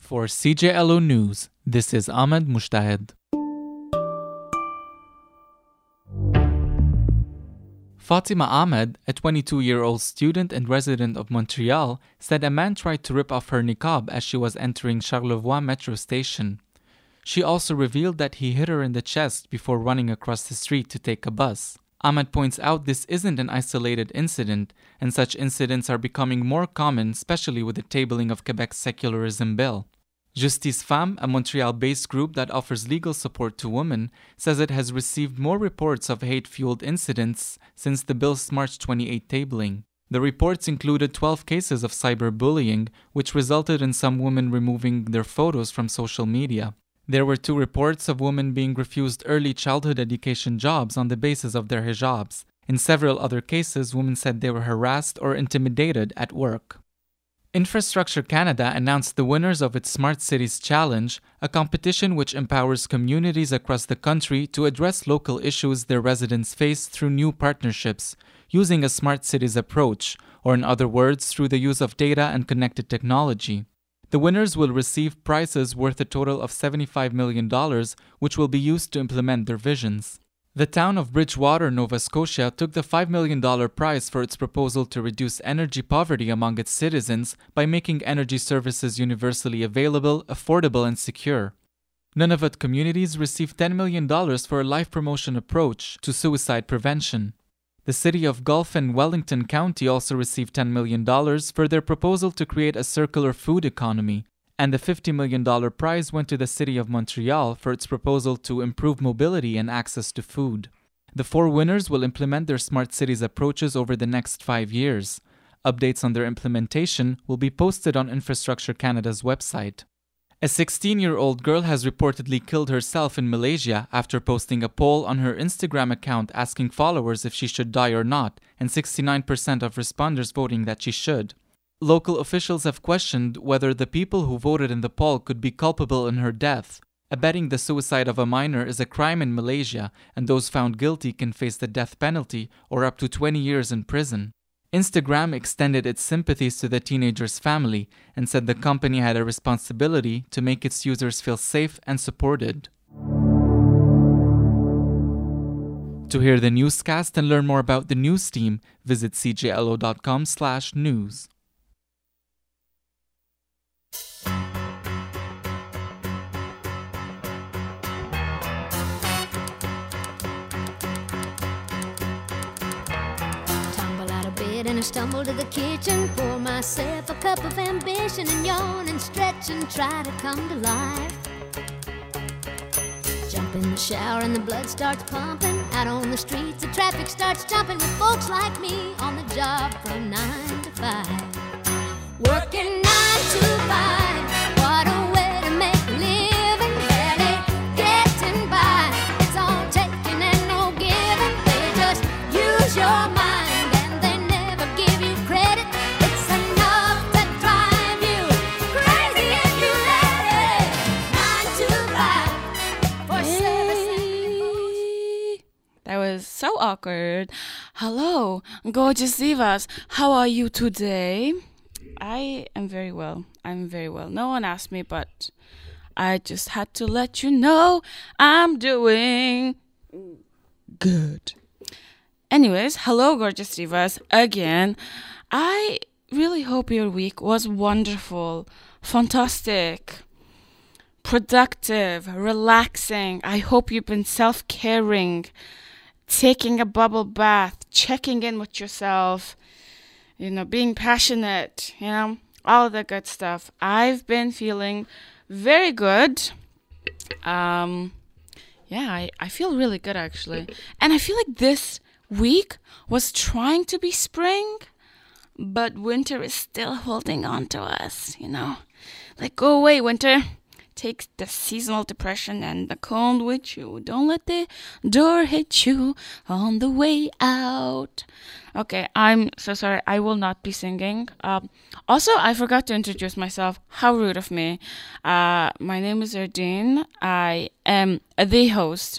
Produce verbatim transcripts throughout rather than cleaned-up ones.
For C J L O News, this is Ahmed Mushtahed. Fatima Ahmed, a twenty-two-year-old student and resident of Montreal, said a man tried to rip off her niqab as she was entering Charlevoix metro station. She also revealed that he hit her in the chest before running across the street to take a bus. Ahmed points out this isn't an isolated incident, and such incidents are becoming more common, especially with the tabling of Quebec's secularism bill. Justice Femme, a Montreal-based group that offers legal support to women, says it has received more reports of hate-fueled incidents since the bill's March twenty-eighth tabling. The reports included twelve cases of cyberbullying, which resulted in some women removing their photos from social media. There were two reports of women being refused early childhood education jobs on the basis of their hijabs. In several other cases, women said they were harassed or intimidated at work. Infrastructure Canada announced the winners of its Smart Cities Challenge, a competition which empowers communities across the country to address local issues their residents face through new partnerships, using a smart cities approach, or in other words, through the use of data and connected technology. The winners will receive prizes worth a total of seventy-five million dollars, which will be used to implement their visions. The town of Bridgewater, Nova Scotia, took the five million dollars prize for its proposal to reduce energy poverty among its citizens by making energy services universally available, affordable, and secure. Nunavut communities received ten million dollars for a life promotion approach to suicide prevention. The city of Guelph and Wellington County also received ten million dollars for their proposal to create a circular food economy. And the fifty million dollars prize went to the city of Montreal for its proposal to improve mobility and access to food. The four winners will implement their smart cities approaches over the next five years. Updates on their implementation will be posted on Infrastructure Canada's website. A sixteen-year-old girl has reportedly killed herself in Malaysia after posting a poll on her Instagram account asking followers if she should die or not, and sixty-nine percent of responders voting that she should. Local officials have questioned whether the people who voted in the poll could be culpable in her death. Abetting the suicide of a minor is a crime in Malaysia, and those found guilty can face the death penalty or up to twenty years in prison. Instagram extended its sympathies to the teenager's family and said the company had a responsibility to make its users feel safe and supported. To hear the newscast and learn more about the news team, visit c j l o dot com slash news. And I stumble to the kitchen, pour myself a cup of ambition, and yawn and stretch and try to come to life. Jump in the shower and the blood starts pumping. Out on the streets the traffic starts jumping with folks like me on the job from nine to five. Working nine to five, what a way to make a living. Barely getting by, it's all taking and no giving. They just use your mind. That was so awkward. Hello, gorgeous divas. How are you today? I am very well. I'm very well. No one asked me, but I just had to let you know I'm doing good. Anyways, hello, gorgeous divas. Again, I really hope your week was wonderful, fantastic, productive, relaxing. I hope you've been self-caring, taking a bubble bath, checking in with yourself, you know, being passionate, you know, all the good stuff. I've been feeling very good. Um, yeah, I, I feel really good, actually. And I feel like this week was trying to be spring, but winter is still holding on to us, you know. Like, go away, winter. Take the seasonal depression and the cold with you. Don't let the door hit you on the way out. Okay, I'm so sorry. I will not be singing. Um, also, I forgot to introduce myself. How rude of me. Uh, my name is Erdine. I am the host,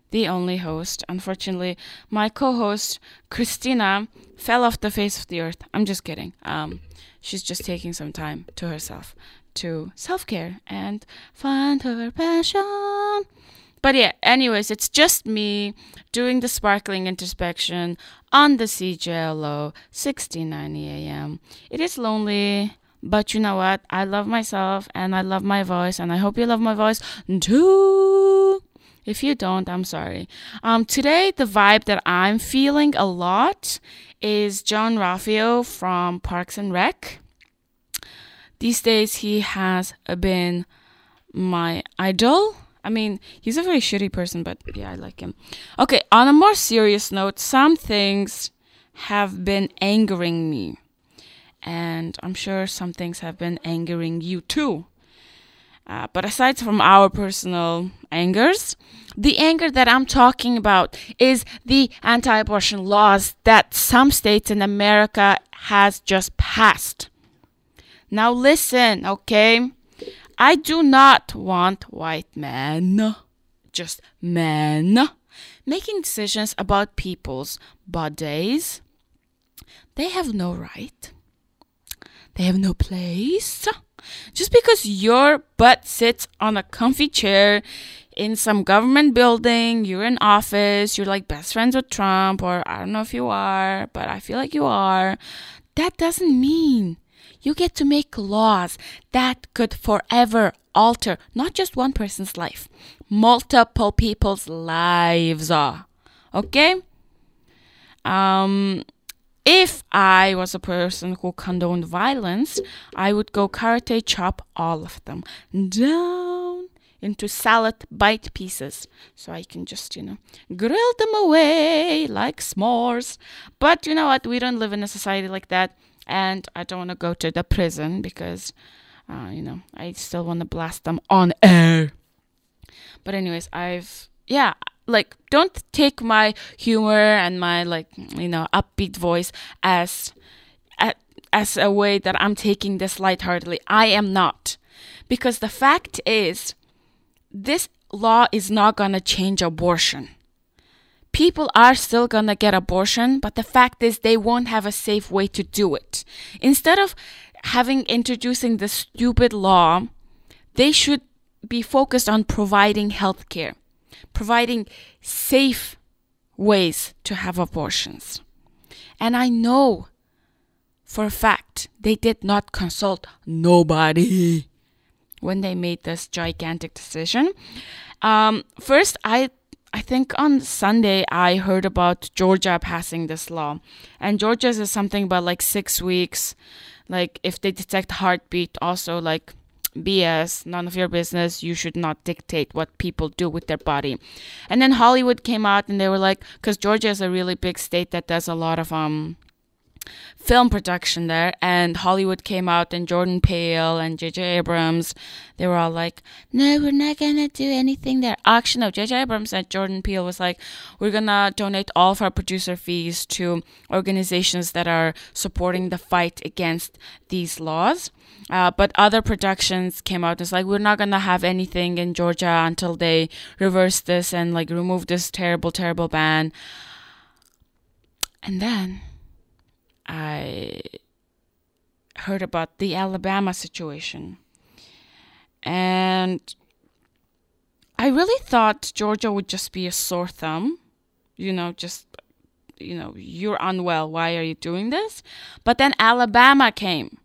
the only host. Unfortunately, my co-host, Christina, fell off the face of the earth. I'm just kidding. Um, she's just taking some time to herself, to self-care and find her passion. But yeah, anyways, it's just me doing the sparkling introspection on the C J L O, sixteen ninety A M. It is lonely, but you know what? I love myself and I love my voice, and I hope you love my voice too. If you don't, I'm sorry. Um, today, the vibe that I'm feeling a lot is John Ralphio from Parks and Rec. These days, he has been my idol. I mean, he's a very shitty person, but yeah, I like him. Okay, on a more serious note, some things have been angering me. And I'm sure some things have been angering you too. Uh, but aside from our personal angers, the anger that I'm talking about is the anti-abortion laws that some states in America has just passed. Now listen, okay? I do not want white men, just men, making decisions about people's bodies. They have no right. They have no place. Just because your butt sits on a comfy chair in some government building, you're in office, you're like best friends with Trump, or I don't know if you are, but I feel like you are, that doesn't mean you get to make laws that could forever alter not just one person's life, multiple people's lives. Okay? Um... If I was a person who condoned violence, I would go karate chop all of them down into salad bite pieces so I can just, you know, grill them away like s'mores. But you know what? We don't live in a society like that, and I don't want to go to the prison because, uh, you know, I still want to blast them on air. But anyways, I've, yeah... Like, don't take my humor and my, like, you know, upbeat voice as, as as a way that I'm taking this lightheartedly. I am not. Because the fact is, this law is not going to change abortion. People are still going to get abortion, but the fact is they won't have a safe way to do it. Instead of having introducing this stupid law, they should be focused on providing health care. Providing safe ways to have abortions. And I know for a fact they did not consult nobody when they made this gigantic decision. Um, first, I I think on Sunday I heard about Georgia passing this law. And Georgia's is something about like six weeks. Like if they detect heartbeat, also like B S, none of your business. You should not dictate what people do with their body. And then Hollywood came out and they were like, because Georgia is a really big state that does a lot of um film production there, and Hollywood came out and Jordan Peele and J J Abrams, they were all like, no, we're not gonna do anything there. Actually, no, J J Abrams and Jordan Peele was like, we're gonna donate all of our producer fees to organizations that are supporting the fight against these laws. Uh, but other productions came out and was like, we're not gonna have anything in Georgia until they reverse this and like remove this terrible, terrible ban. And then I heard about the Alabama situation. And I really thought Georgia would just be a sore thumb. You know, just, you know, you're unwell. Why are you doing this? But then Alabama came.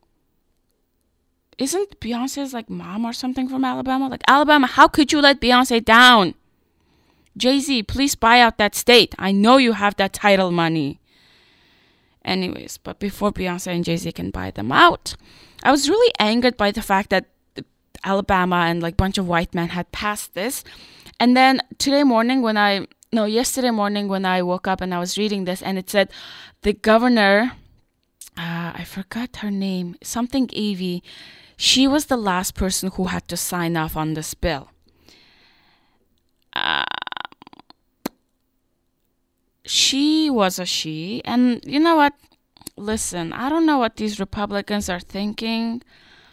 Isn't Beyonce's like mom or something from Alabama? Like, Alabama, how could you let Beyonce down? Jay-Z, please buy out that state. I know you have that title money. Anyways, but before Beyonce and Jay-Z can buy them out, I was really angered by the fact that Alabama and like a bunch of white men had passed this. And then today morning when I, no, yesterday morning when I woke up and I was reading this and it said the governor, uh, I forgot her name, something Evie, she was the last person who had to sign off on this bill. Uh, She was a she. And you know what? Listen, I don't know what these Republicans are thinking.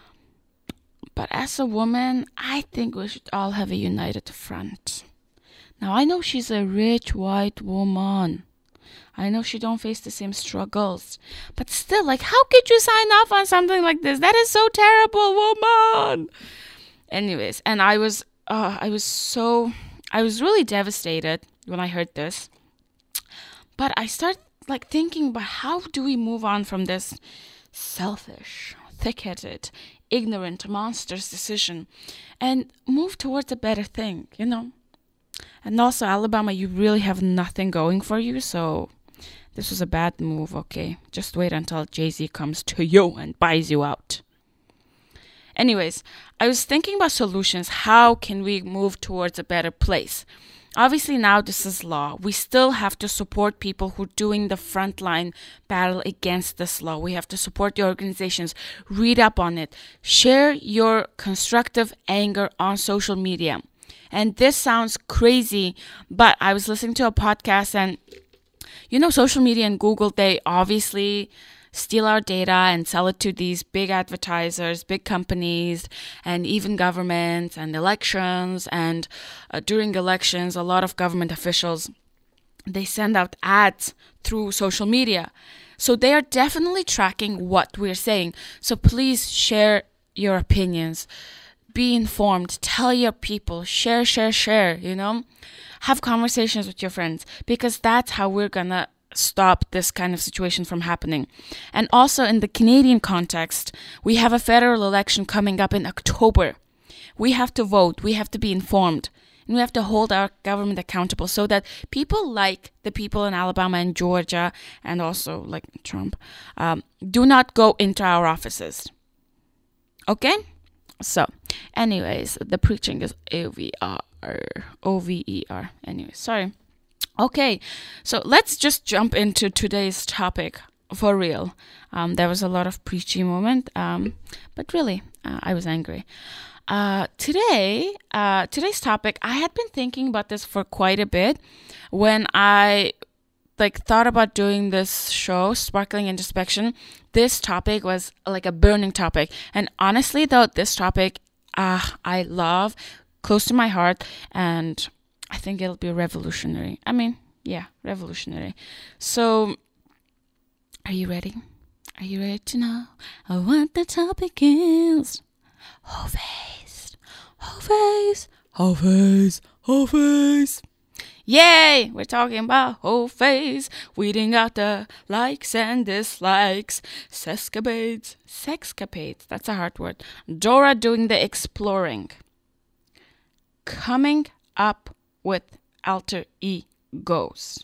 But as a woman, I think we should all have a united front. Now, I know she's a rich white woman. I know she don't face the same struggles. But still, like, how could you sign off on something like this? That is so terrible, woman. Anyways, and I was, uh, I was so, I was really devastated when I heard this. But I started, like, thinking about how do we move on from this selfish, thick-headed, ignorant, monstrous decision and move towards a better thing, you know? And also, Alabama, you really have nothing going for you, so this was a bad move, okay? Just wait until Jay-Z comes to you and buys you out. Anyways, I was thinking about solutions. How can we move towards a better place? Obviously, now this is law. We still have to support people who are doing the frontline battle against this law. We have to support the organizations. Read up on it. Share your constructive anger on social media. And this sounds crazy, but I was listening to a podcast and, you know, social media and Google, they obviously steal our data and sell it to these big advertisers, big companies, and even governments and elections. And uh, during elections, a lot of government officials, they send out ads through social media. So they are definitely tracking what we're saying. So please share your opinions. Be informed. Tell your people. Share, share, share, you know. Have conversations with your friends, because that's how we're going to stop this kind of situation from happening. And also in the Canadian context, we have a federal election coming up in October. We have to vote. We have to be informed. And we have to hold our government accountable so that people like the people in Alabama and Georgia, and also like Trump, um, do not go into our offices. Okay? So, anyways, the preaching is O V R. O V E R. Anyway, sorry. Okay, so let's just jump into today's topic for real. Um, there was a lot of preachy moment, um, but really, uh, I was angry. Uh, today, uh, today's topic, I had been thinking about this for quite a bit when I like thought about doing this show, Sparkling Introspection. This topic was like a burning topic, and honestly, though, this topic, uh, I love, close to my heart, and I think it'll be revolutionary. I mean, yeah, revolutionary. So, are you ready? Are you ready to know what the topic is? Whole face, whole face, whole face, whole face. Yay! We're talking about whole face, weeding out the likes and dislikes, sexcapades, sexcapades, that's a hard word. Dora doing the exploring. Coming up with alter egos.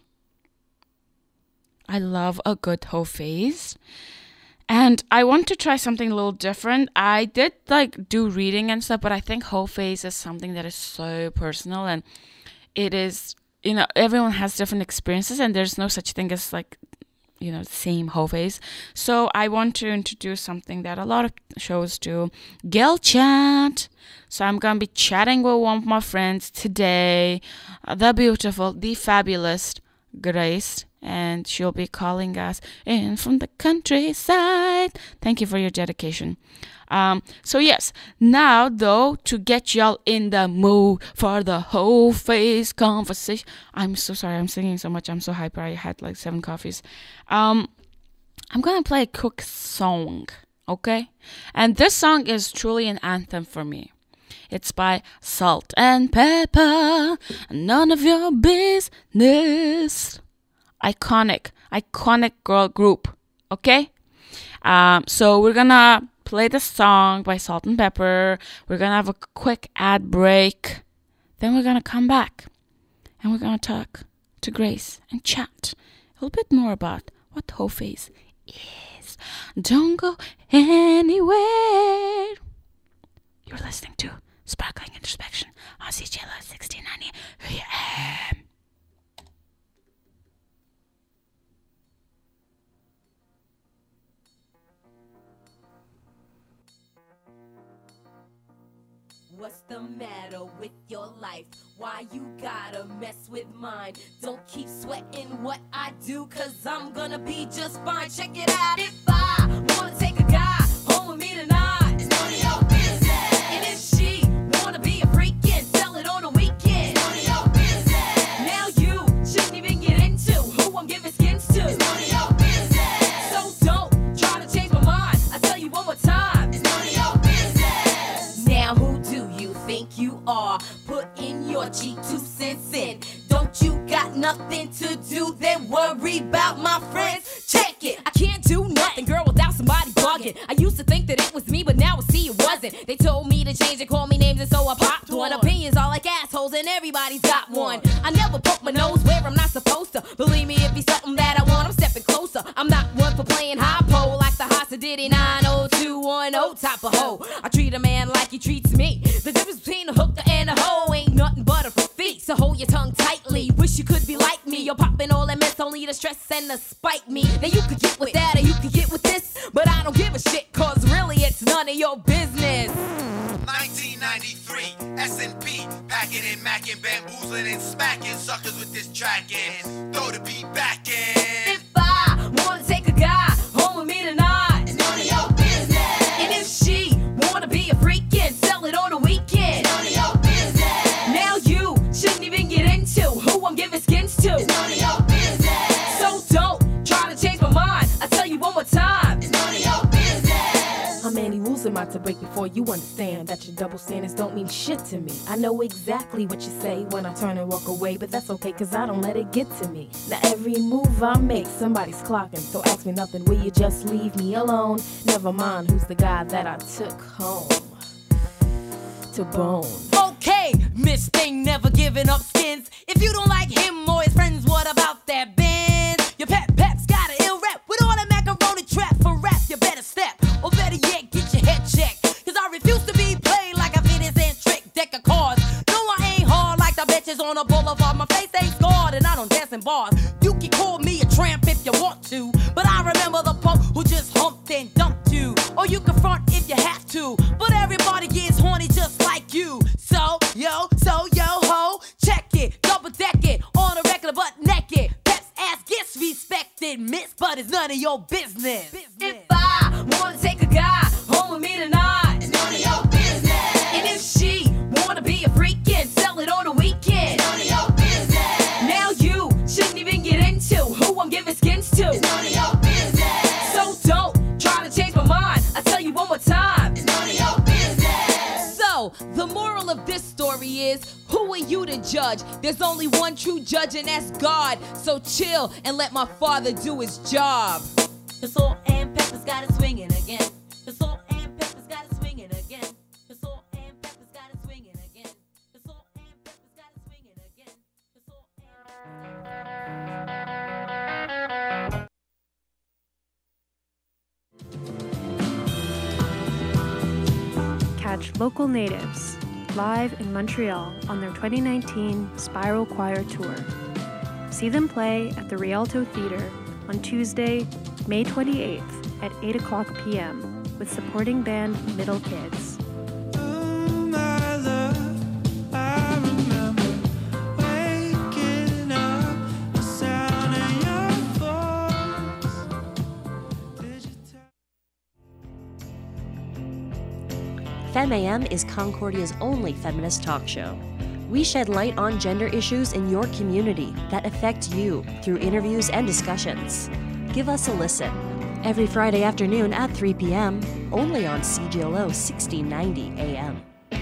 I love a good whole face. And I want to try something a little different. I did like do reading and stuff, but I think whole face is something that is so personal, and it is, you know, everyone has different experiences, and there's no such thing as like, you know, same whole face. So I want to introduce something that a lot of shows do, girl chat. So I'm going to be chatting with one of my friends today, uh, the beautiful, the fabulous Grace, and she'll be calling us in from the countryside. Thank you for your dedication. Um, so yes, now though, to get y'all in the mood for the whole face conversation. I'm so sorry, I'm singing so much. I'm so hyper. I had like seven coffees. Um, I'm gonna play a quick song, okay? And this song is truly an anthem for me. It's by Salt and Pepper. None of your business. Iconic, iconic girl group, okay? Um, so we're gonna play the song by Salt and Pepper. We're gonna have a quick ad break. Then we're gonna come back. And we're gonna talk to Grace and chat a little bit more about what whole face is. Don't go anywhere. You're listening to Sparkling Introspection on C J L O sixteen ninety A M. What's the matter with your life? Why you gotta mess with mine? Don't keep sweating what I do, cause I'm gonna be just fine. Check it out. If I wanna take a guy home with me tonight, it's none of your business. And if she wanna be a freak and sell it on a weekend, it's none of your business. your cheap two cents in. Don't you got nothing to do, then worry about my friends? Check it, I can't do nothing, girl, without somebody bugging. I used to think that it was me, but now I see it wasn't. They told me to change and call me names, and so I popped one. Opinions all like assholes, and everybody's got one. I never poke my nose where I'm not supposed to. Believe me, if it's something that I want, I'm stepping closer. I'm not one for playing high pole like the Hasa Diddy nine oh two one oh type of hoe. I treat a man like he treats me. The difference between a hooker and a hoe ain't nothing but a feet. So hold your tongue tightly. Wish you could be like me. You're popping all that mess, only to stress and to spite me. Now you could get with that or you could get with this, but I don't give a shit, cause really it's none of your business. nineteen ninety-three, S and P, packing and macking, bamboozling and smacking suckers with this track in. Throw the beat back in. If I wanna take a guy home with me tonight, It's none of your business. and if she wanna be a freak and sell it on the weekend, It's none of your business. now you shouldn't even get into who I'm giving skins to. It's none of your business. So don't try to change my mind. I tell you one more time. It's none of your business. How many rules am I to break before you understand that your double standards don't mean shit to me? I know exactly what you say when I turn and walk away, but that's okay cause I don't let it get to me. Now every move I make, somebody's clocking, so ask me nothing, will you just leave me alone? Never mind who's the guy that I took home to bone. Okay, Miss Thing never giving up skins. If you don't like him or his friends, what about that Benz? Your pep pep's got an ill rap with all that macaroni trap for rap. You better step, or better yet, get your head checked. Cause I refuse to be played like a fitness and trick deck of cards. No, I ain't hard like the bitches on a boulevard. My face ain't scarred and I don't dance in bars. You can call me a tramp if you want to, but I remember the punk who just humped and dumped you. Or you can front if you have to, but everybody gets horny just like you. So, yo, so, yo, ho, check it, double deck it, on a regular butt naked. Pep's ass gets respected, miss, but it's none of your business. If I wanna take a guy home with me tonight, It's none of your business. and if she wanna be a freak and sell it on the weekend, It's none of your business. now you shouldn't even get into who I'm giving skins to. It's none of your business. So don't try to change my mind. I tell you one more time. It's none of your business. So, the moral of this story is, who are you to judge? There's only one true judge, and that's God. So chill and let my father do his job. The salt and peppers got it swinging again. The salt and peppers got it swinging again. The salt and peppers got it swinging again. The salt and peppers got it swinging again. The salt and Catch Local Natives live in Montreal on their twenty nineteen Spiral Choir Tour. See them play at the Rialto Theatre on Tuesday, May twenty-eighth at eight o'clock p.m. with supporting band Middle Kids. FemAM is Concordia's only feminist talk show. We shed light on gender issues in your community that affect you through interviews and discussions. Give us a listen every Friday afternoon at three p.m. only on C G L O sixteen ninety A M.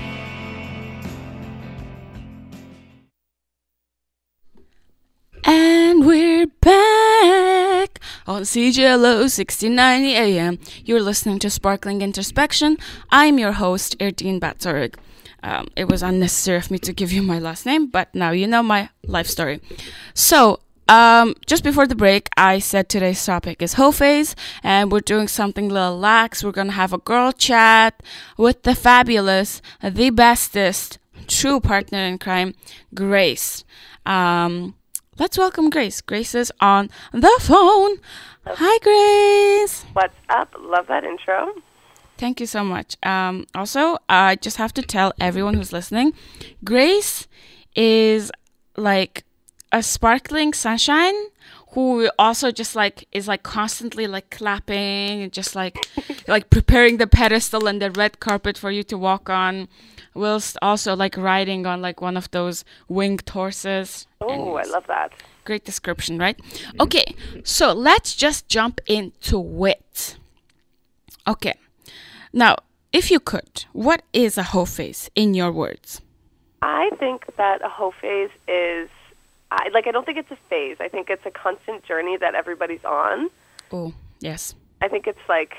And we're back on C G L O sixteen ninety A M. You're listening to Sparkling Introspection. I'm your host, Erdine Batsorg. Um, it was unnecessary of me to give you my last name, but now you know my life story. So, um, just before the break, I said today's topic is hoe phase, and we're doing something a little lax. We're going to have a girl chat with the fabulous, the bestest, true partner in crime, Grace. Um... Let's welcome Grace. Grace is on the phone. Hi, Grace. What's up? Love that intro. Thank you so much. Um, also, I just have to tell everyone who's listening, Grace is like a sparkling sunshine who also just like is like constantly like clapping and just like like preparing the pedestal and the red carpet for you to walk on, whilst also like riding on like one of those winged horses. Oh, I love that. Great description, right? Okay, so let's just jump into it. Okay, now, if you could, what is a hoe phase in your words? I think that a hoe phase is, I, like, I don't think it's a phase. I think it's a constant journey that everybody's on. Oh, yes. I think it's like,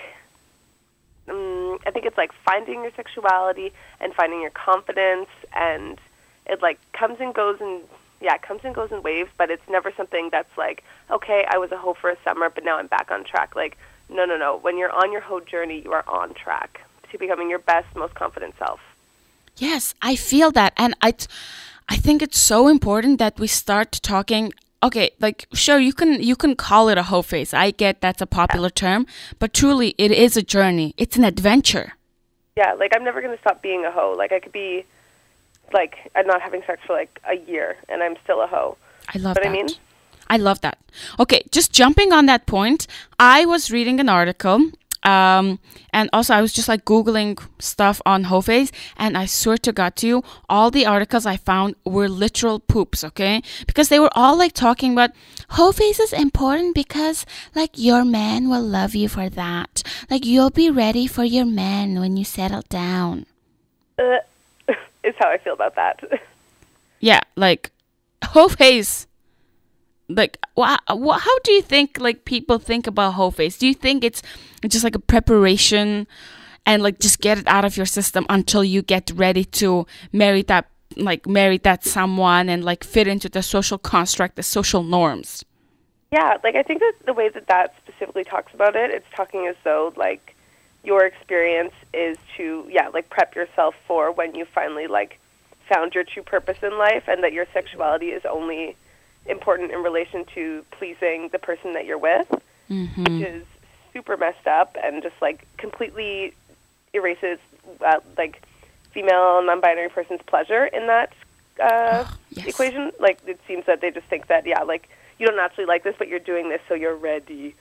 um, I think it's like finding your sexuality and finding your confidence, and it like comes and goes and yeah, it comes and goes in waves, but it's never something that's like, okay, I was a hoe for a summer, but now I'm back on track. Like, no, no, no. When you're on your hoe journey, you are on track to becoming your best, most confident self. Yes, I feel that. And I, t- I think it's so important that we start talking. Okay, like, sure, you can you can call it a hoe phase. I get that's a popular term, but truly, it is a journey. It's an adventure. Yeah, like, I'm never going to stop being a hoe. Like, I could be, like, I'm not having sex for, like, a year, and I'm still a hoe. I love What that. I mean? I love that. Okay, just jumping on that point, I was reading an article, um, and also I was just like Googling stuff on hoe phase, and I swear to God to you, all the articles I found were literal poops, okay? Because they were all like talking about hoe phase is important because like your man will love you for that. Like you'll be ready for your man when you settle down. Uh, is how I feel about that. Yeah, like hoe phase. Like, wha- wha- how do you think like people think about hoe phase? Do you think it's just like a preparation and like just get it out of your system until you get ready to marry that like marry that someone and like fit into the social construct, the social norms? Yeah, like I think that the way that that specifically talks about it, it's talking as though like your experience is to, yeah, like prep yourself for when you finally like found your true purpose in life, and that your sexuality is only important in relation to pleasing the person that you're with, mm-hmm. which is super messed up and just like completely erases uh, like female non-binary person's pleasure in that uh, oh, yes. equation. Like it seems that they just think that, yeah, like you don't actually like this, but you're doing this, so you're ready.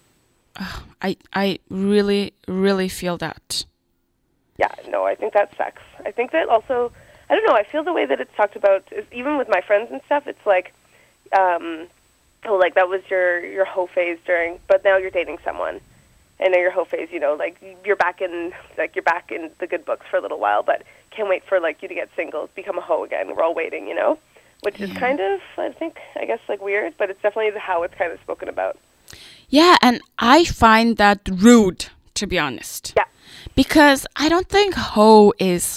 Oh, I I really really feel that. Yeah, no, I think that sucks. I think that also, I don't know, I feel the way that it's talked about, is, even with my friends and stuff, it's like, um, oh, like that was your, your hoe phase during, but now you're dating someone. And now your hoe phase, you know, like you're back in, like you're back in the good books for a little while, but can't wait for like you to get single, become a hoe again. We're all waiting, you know, which is yeah. kind of, I think, I guess like weird, but it's definitely how it's kind of spoken about. Yeah, and I find that rude, to be honest. Yeah. Because I don't think hoe is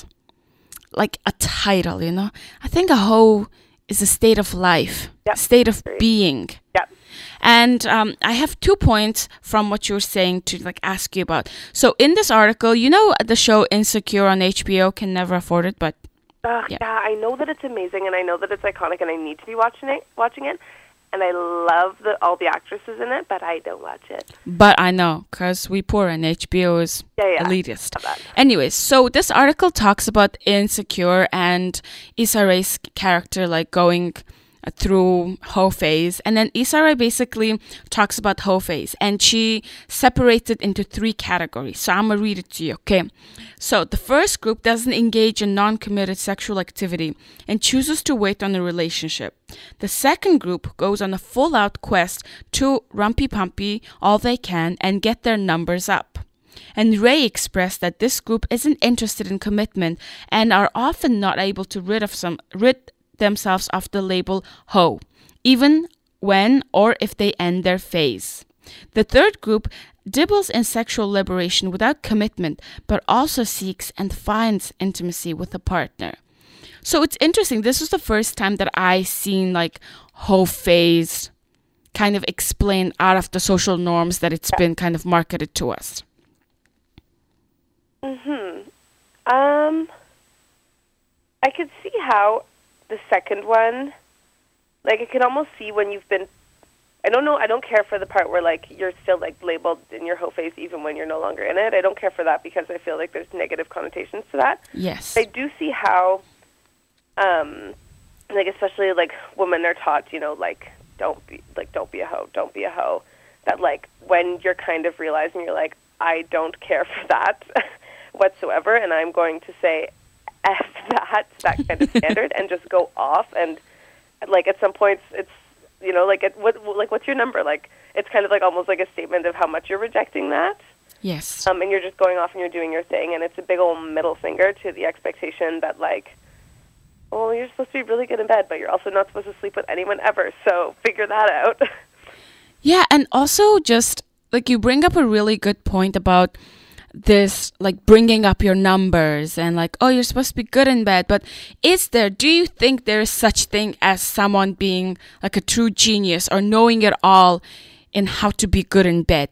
like a title, you know? I think a hoe is a state of life, yep. state of being. Yeah. And um, I have two points from what you were saying to like ask you about. So in this article, you know the show Insecure on H B O, can never afford it, but uh, yeah. yeah, I know that it's amazing, and I know that it's iconic, and I need to be watching it. Watching it. And I love the, all the actresses in it, but I don't watch it. But I know, because we poor and H B O is yeah, yeah, elitist. Anyways, so this article talks about Insecure and Issa Rae's character like going through hoe phase. And then Issa Rae basically talks about hoe phase. And she separates it into three categories. So I'm going to read it to you, okay? So the first group doesn't engage in non-committed sexual activity and chooses to wait on a relationship. The second group goes on a full-out quest to rumpy-pumpy all they can and get their numbers up. And Rae expressed that this group isn't interested in commitment and are often not able to rid of some rid themselves of the label hoe, even when or if they end their phase. The third group dibbles in sexual liberation without commitment, but also seeks and finds intimacy with a partner. So it's interesting. This was the first time that I seen like hoe phase kind of explained out of the social norms that it's been kind of marketed to us. Hmm. Um. I could see how the second one, like I can almost see when you've been. I don't know. I don't care for the part where like you're still like labeled in your hoe phase even when you're no longer in it. I don't care for that because I feel like there's negative connotations to that. Yes. I do see how, um, like especially like women are taught, you know, like don't be like don't be a hoe, don't be a hoe. That like when you're kind of realizing you're like I don't care for that whatsoever, and I'm going to say F that that kind of standard and just go off. And like at some points it's, you know, like it, what like what's your number? Like it's kind of like almost like a statement of how much you're rejecting that. Yes. Um, and you're just going off and you're doing your thing, and it's a big old middle finger to the expectation that like well, you're supposed to be really good in bed, but you're also not supposed to sleep with anyone ever, so figure that out. Yeah, and also just, like, you bring up a really good point about this, like, bringing up your numbers and, like, oh, you're supposed to be good in bed, but is there, do you think there is such thing as someone being, like, a true genius or knowing it all in how to be good in bed?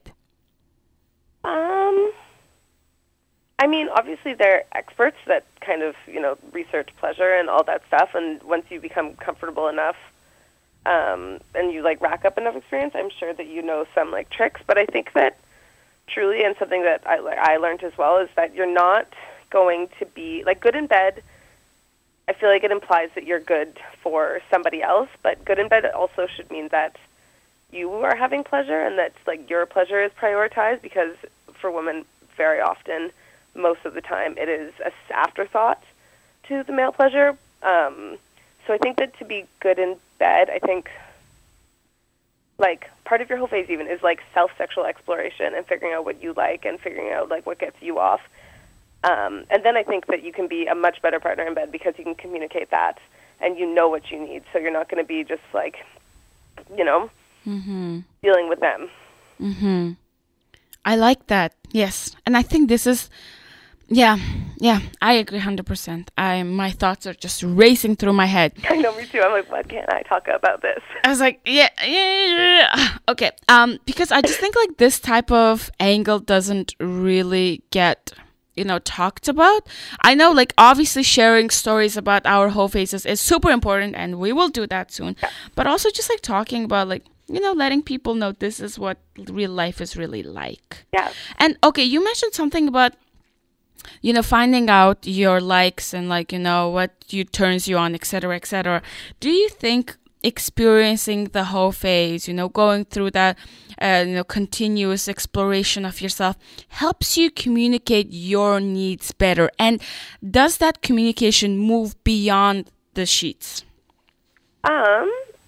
Um, I mean, obviously there are experts that kind of, you know, research pleasure and all that stuff, and once you become comfortable enough, um, and you, like, rack up enough experience, I'm sure that you know some, like, tricks, but I think that truly, and something that I, I learned as well, is that you're not going to be, like, good in bed, I feel like it implies that you're good for somebody else, but good in bed also should mean that you are having pleasure and that, like, your pleasure is prioritized, because for women, very often, most of the time, it is an afterthought to the male pleasure. Um, so I think that to be good in bed, I think, like, part of your whole phase even is, like, self-sexual exploration and figuring out what you like and figuring out, like, what gets you off. Um, and then I think that you can be a much better partner in bed because you can communicate that and you know what you need. So you're not going to be just, like, you know, Mm-hmm. dealing with them. Mm-hmm. I like that. Yes. And I think this is, yeah, yeah, I agree one hundred percent. I, my thoughts are just racing through my head. I know, me too. I'm like, what can I talk about this? I was like, yeah, yeah, yeah. Okay. Um, because I just think, like, this type of angle doesn't really get, you know, talked about. I know, like, obviously sharing stories about our whole faces is super important, and we will do that soon. Yeah. But also just, like, talking about, like, you know, letting people know this is what real life is really like. Yeah. And, okay, you mentioned something about, you know, finding out your likes and, like, you know, what you turns you on, et cetera, et cetera. Do you think experiencing the whole phase, you know, going through that, uh, you know, continuous exploration of yourself helps you communicate your needs better? And does that communication move beyond the sheets? Um...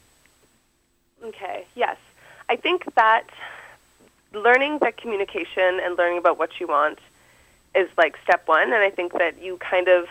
Okay, yes. I think that learning that communication and learning about what you want is, like, step one, and I think that you kind of,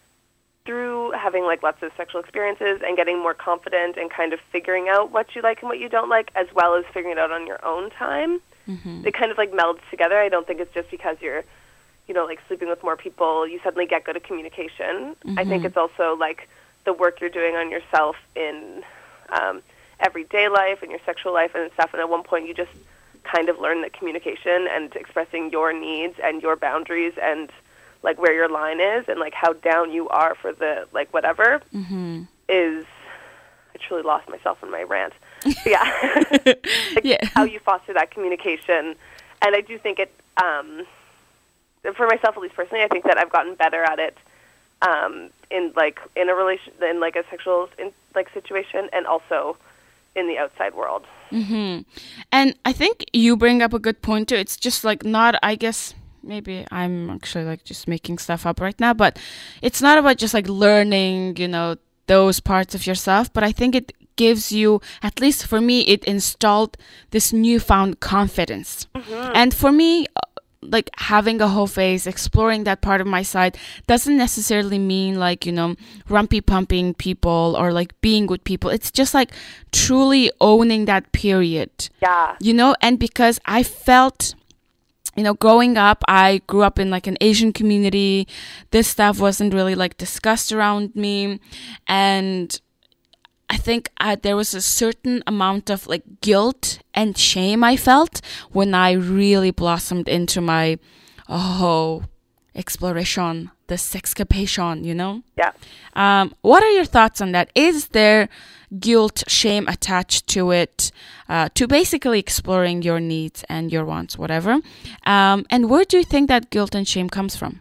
through having, like, lots of sexual experiences and getting more confident and kind of figuring out what you like and what you don't like, as well as figuring it out on your own time, Mm-hmm. it kind of, like, melds together. I don't think it's just because you're, you know, like, sleeping with more people, you suddenly get good at communication. I think Mhm. it's also, like, the work you're doing on yourself in um, everyday life and your sexual life and stuff, and at one point you just kind of learn that communication and expressing your needs and your boundaries and, like, where your line is and, like, how down you are for the, like, whatever Mm-hmm. is, I truly lost myself in my rant. But yeah. Like, Yeah. how you foster that communication. And I do think it, um, for myself at least personally, I think that I've gotten better at it um, in, like, in a relation, in, like, a sexual, in, like, situation, and also in the outside world. Mm-hmm. And I think you bring up a good point too. It's just, like, not, I guess, maybe I'm actually, like, just making stuff up right now, but it's not about just, like, learning, you know, those parts of yourself, but I think it gives you, at least for me, it installed this newfound confidence. Mm-hmm. And for me, like, having a whole phase, exploring that part of my side doesn't necessarily mean, like, you know, rumpy pumping people or, like, being with people. It's just, like, truly owning that period. Yeah. You know, and because I felt, you know, growing up, I grew up in, like, an Asian community. This stuff wasn't really, like, discussed around me. And I think uh, there was a certain amount of, like, guilt and shame I felt when I really blossomed into my, oh, exploration, the sexcapation, you know? Yeah. Um, what are your thoughts on that? Is there guilt, shame attached to it, uh, to basically exploring your needs and your wants, whatever? Um, and where do you think that guilt and shame comes from?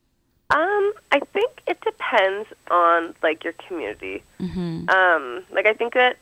Um, I think it depends on, like, your community. Mm-hmm. Um, like, I think that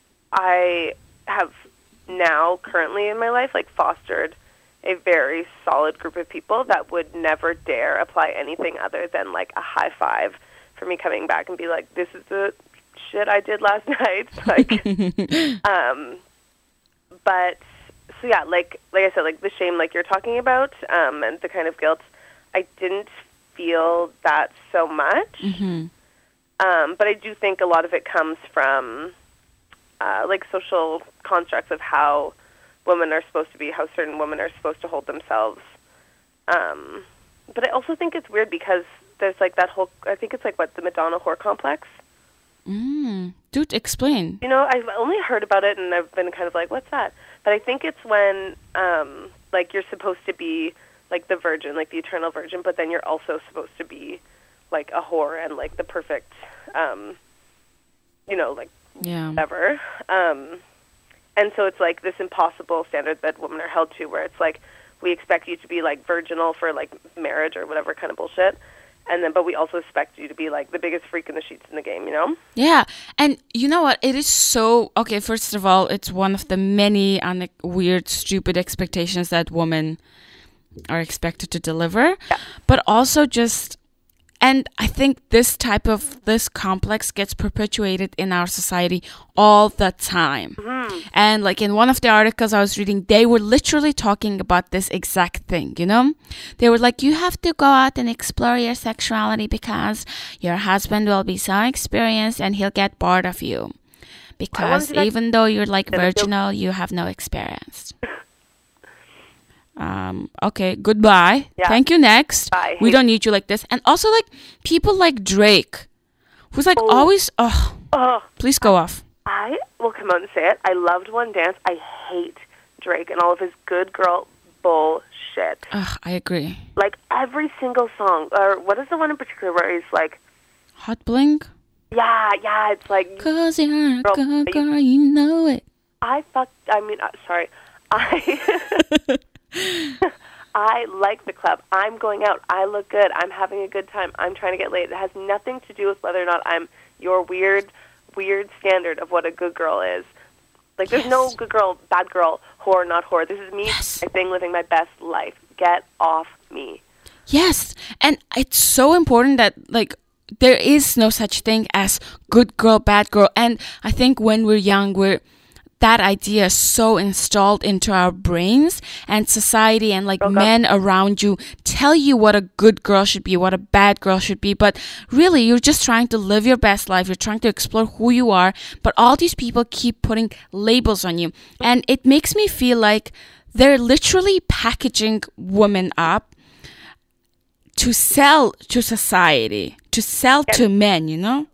I have now, currently in my life, like, fostered a very solid group of people that would never dare apply anything other than, like, a high five for me coming back and be like, this is the shit I did last night. Like, um, but, so yeah, like, like I said, like, the shame, like you're talking about, um, and the kind of guilt, I didn't feel that so much. Mm-hmm. Um, but I do think a lot of it comes from uh, like social constructs of how women are supposed to be, how certain women are supposed to hold themselves. Um, but I also think it's weird because there's like that whole, I think it's like what, the Madonna whore complex? Mm. Dude, explain. You know, I've only heard about it and I've been kind of like, what's that? But I think it's when, um, like, you're supposed to be, like, the virgin, like, the eternal virgin, but then you're also supposed to be, like, a whore and, like, the perfect, um, you know, like, Yeah. whatever. Um, and so it's, like, this impossible standard that women are held to where it's, like, we expect you to be, like, virginal for, like, marriage or whatever kind of bullshit. And then, but we also expect you to be, like, the biggest freak in the sheets in the game, you know? Yeah, and you know what? It is so... Okay, first of all, it's one of the many un- weird, stupid expectations that women are expected to deliver. Yeah. But also just... And I think this type of... This complex gets perpetuated in our society all the time. Mm-hmm. And like in one of the articles I was reading, they were literally talking about this exact thing, you know? They were like, you have to go out and explore your sexuality because your husband will be so experienced and he'll get bored of you. Because even though you're like virginal, you have no experience. Um, okay, goodbye. Yeah. Thank you, next. Bye. We don't need you like this. And also like people like Drake, who's like Oh. always, oh, Oh, please go off. I will come out and say it. I loved One Dance. I hate Drake and all of his good girl bullshit. Ugh, I agree. Like, every single song, or what is the one in particular where he's like, Hot Bling? yeah, yeah, it's like, Cause you're a Girl, good you- girl, you know it. I fuck, I mean, uh, sorry, I, I like the club. I'm going out. I look good. I'm having a good time. I'm trying to get laid. It has nothing to do with whether or not I'm your weird, weird standard of what a good girl is. Like, there's no Yes. good girl, bad girl, whore, not whore. This is me, Yes. I think, living my best life. Get off me. Yes, and it's so important that like there is no such thing as good girl, bad girl. And I think when we're young, we're that idea is so installed into our brains, and society and like Okay. men around you tell you what a good girl should be, what a bad girl should be. But really, you're just trying to live your best life. You're trying to explore who you are. But all these people keep putting labels on you. And it makes me feel like they're literally packaging women up to sell to society, to sell to men, you know?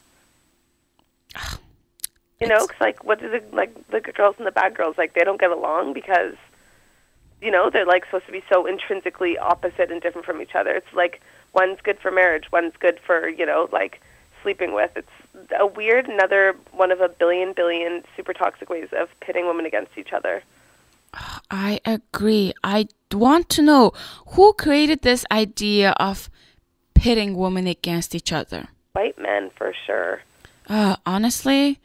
You know, 'cause, like, what do the, like, the good girls and the bad girls, like, they don't get along because, you know, they're, like, supposed to be so intrinsically opposite and different from each other. It's like, one's good for marriage, one's good for, you know, like, sleeping with. It's a weird, another one of a billion, billion super toxic ways of pitting women against each other. I agree. I want to know who created this idea of pitting women against each other. White men, for sure. Uh, honestly,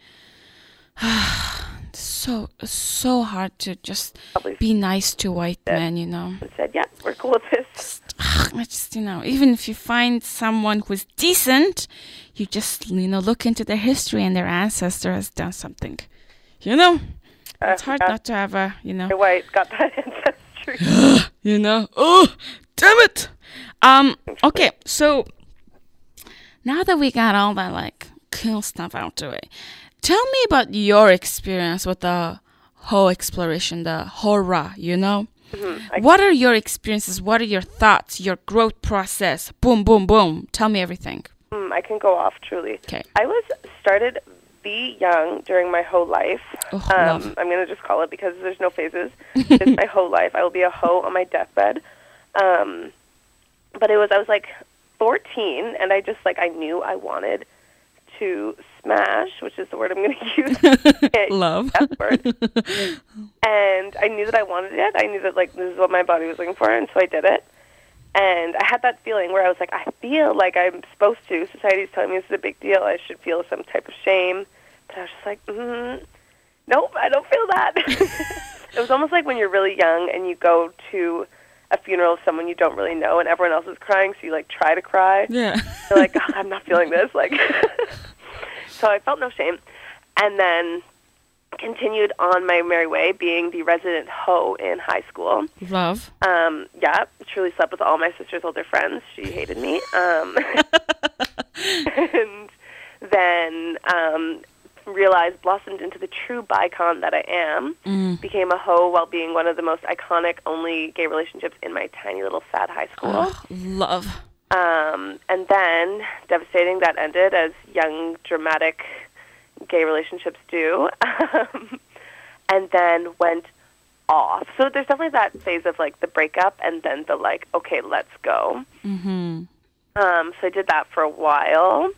so so hard to just Probably be nice to white men, you know. and said, yeah, we're cool with this. Just, ugh, I just, you know, even if you find someone who's decent, you just, you know, look into their history and their ancestor has done something. You know, it's hard yeah. not to have a, you know. You're white, got that ancestry. You know, oh, damn it. Um, okay, so now that we got all that like cool stuff out the way, tell me about your experience with the whole exploration, the horror, you know? Mhm, I- What are your experiences? What are your thoughts, your growth process? Boom, boom, boom. Tell me everything. Mm, I can go off, truly. Okay. I was started the young during my whole life. Oh, um, love. I'm going to just call it because there's no phases. It's my whole life. I will be a hoe on my deathbed. Um, but it was, I was like fourteen, and I just, like, I knew I wanted to smash, which is the word I'm going to use. Okay, Love. That word. And I knew that I wanted it. I knew that, like, this is what my body was looking for, and so I did it. And I had that feeling where I was like, I feel like I'm supposed to. Society's telling me this is a big deal. I should feel some type of shame. But I was just like, mm, nope, I don't feel that. It was almost like when you're really young and you go to a funeral of someone you don't really know and everyone else is crying, so you, like, try to cry. Yeah. You're like, God, I'm not feeling this. Like, so I felt no shame. And then continued on my merry way, being the resident hoe in high school. Love. Um, yeah, truly slept with all my sister's older friends. She hated me. Um, and then um, realized, blossomed into the true bicon that I am, Mm. became a hoe while being one of the most iconic only gay relationships in my tiny little fat high school. Oh, love. Um, and then, devastating, that ended, as young, dramatic gay relationships do. Um, and then went off. So there's definitely that phase of, like, the breakup and then the, like, okay, let's go. Mm-hmm. Um, so I did that for a while.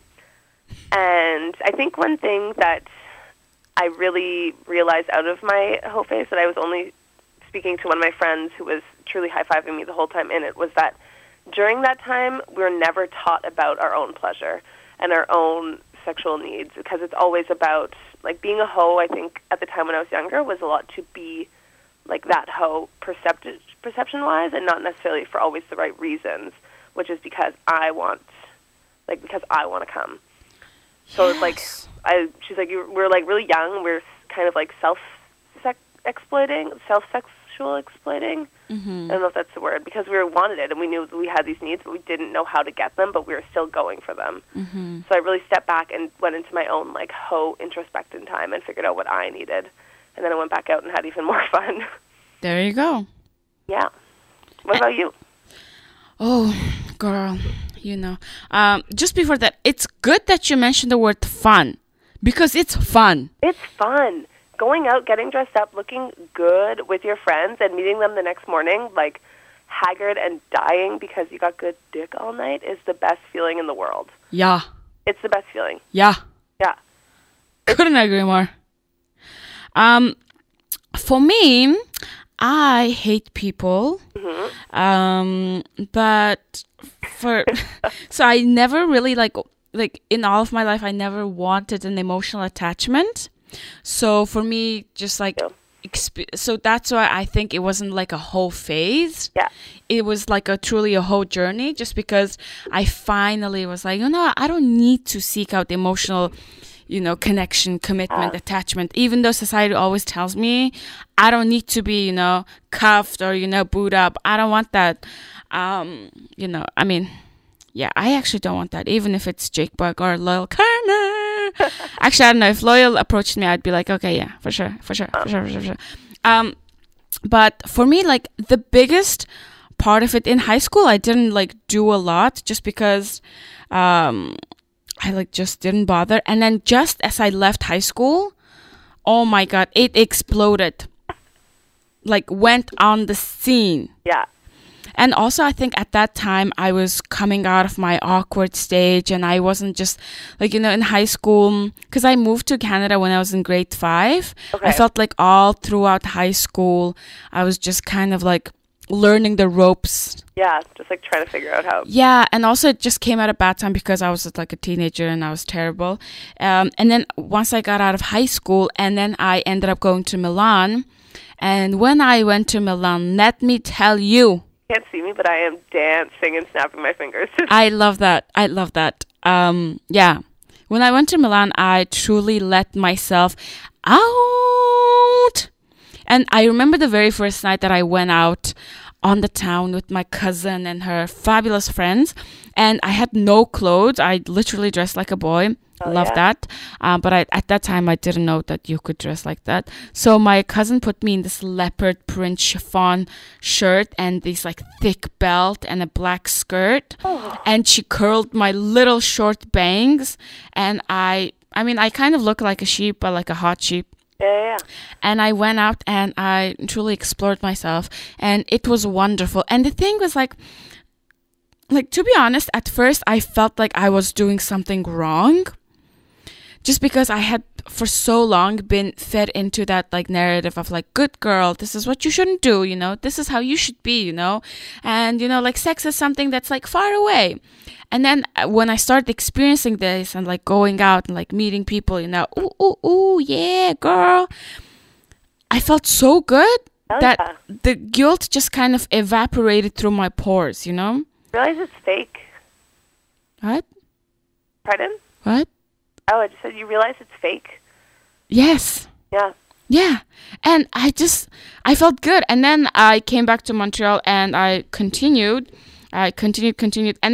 And I think one thing that I really realized out of my hoe phase, that I was only speaking to one of my friends who was truly high-fiving me the whole time in it, was that during that time, we were never taught about our own pleasure and our own sexual needs, because it's always about, like, being a hoe, I think, at the time when I was younger, was a lot to be, like, that hoe percept- perception-wise, and not necessarily for always the right reasons, which is because I want, like, because I want to come. So it's like, I, she's like, you, we're, like, really young, we're kind of, like, self-exploiting, self-sexual exploiting. Mm-hmm. I don't know if that's the word, because we wanted it and we knew we had these needs, but we didn't know how to get them, but we were still going for them. Mm-hmm. So I really stepped back and went into my own, like, hoe introspective time and figured out what I needed. And then I went back out and had even more fun. There you go. Yeah. What about you? Oh, girl, you know. Um, just before that, it's good that you mentioned the word fun, because it's fun. It's fun. Going out, getting dressed up, looking good with your friends, and meeting them the next morning, like, haggard and dying because you got good dick all night, is the best feeling in the world. Yeah. It's the best feeling. Yeah. Yeah. Couldn't agree more. Um, for me, I hate people. Mm-hmm. Um, but for so I never really like like in all of my life I never wanted an emotional attachment. So for me, just like Yeah. exp- so that's why I think it wasn't like a whole phase. Yeah. It was like a truly a whole journey, just because I finally was like, you know, I don't need to seek out emotional, you know, connection, commitment, attachment, even though society always tells me I don't need to be, you know, cuffed or, you know, booed up. I don't want that. Um, you know, I mean, yeah, I actually don't want that, even if it's Jake Bug or Loyal Kerner. Actually, I don't know. If Loyal approached me, I'd be like, okay, yeah, for sure, for sure, for sure, for sure, for sure. Um, but for me, like, the biggest part of it in high school, I didn't, like, do a lot, just because um, I, like, just didn't bother. And then just as I left high school, oh, my God, it exploded. Like, went on the scene. Yeah. And also, I think at that time, I was coming out of my awkward stage, and I wasn't just, like, you know, in high school, because I moved to Canada when I was in grade five. Okay. I felt like all throughout high school, I was just kind of, like, learning the ropes. Yeah, just, like, trying to figure out how. Yeah, and also it just came at a bad time because I was, like, a teenager and I was terrible. Um, and then once I got out of high school, and then I ended up going to Milan. And when I went to Milan, let me tell you, Can't see me, but I am dancing and snapping my fingers. I love that. I love that. Um, yeah. When I went to Milan, I truly let myself out. And I remember the very first night that I went out on the town with my cousin and her fabulous friends. And I had no clothes. I literally dressed like a boy. Oh, Love yeah. that. Um, but I, at that time, I didn't know that you could dress like that. So my cousin put me in this leopard print chiffon shirt and this like thick belt and a black skirt. Oh. And she curled my little short bangs. And I, I mean, I kind of look like a sheep, but like a hot sheep. Yeah, yeah, yeah. And I went out and I truly explored myself. And it was wonderful. And the thing was like, like, to be honest, at first I felt like I was doing something wrong. Just because I had for so long been fed into that like narrative of like, good girl, this is what you shouldn't do, you know, this is how you should be, you know, and, you know, like sex is something that's like far away. And then uh, when I started experiencing this and like going out and like meeting people, you know, ooh, ooh, ooh, yeah, girl, I felt so good Hell that yeah. the guilt just kind of evaporated through my pores, you know? Realize it's fake. What? Pardon? What? Oh, I just said you realize it's fake. Yes. Yeah. Yeah. And I just, I felt good. And then I came back to Montreal and I continued, I continued, continued. And then,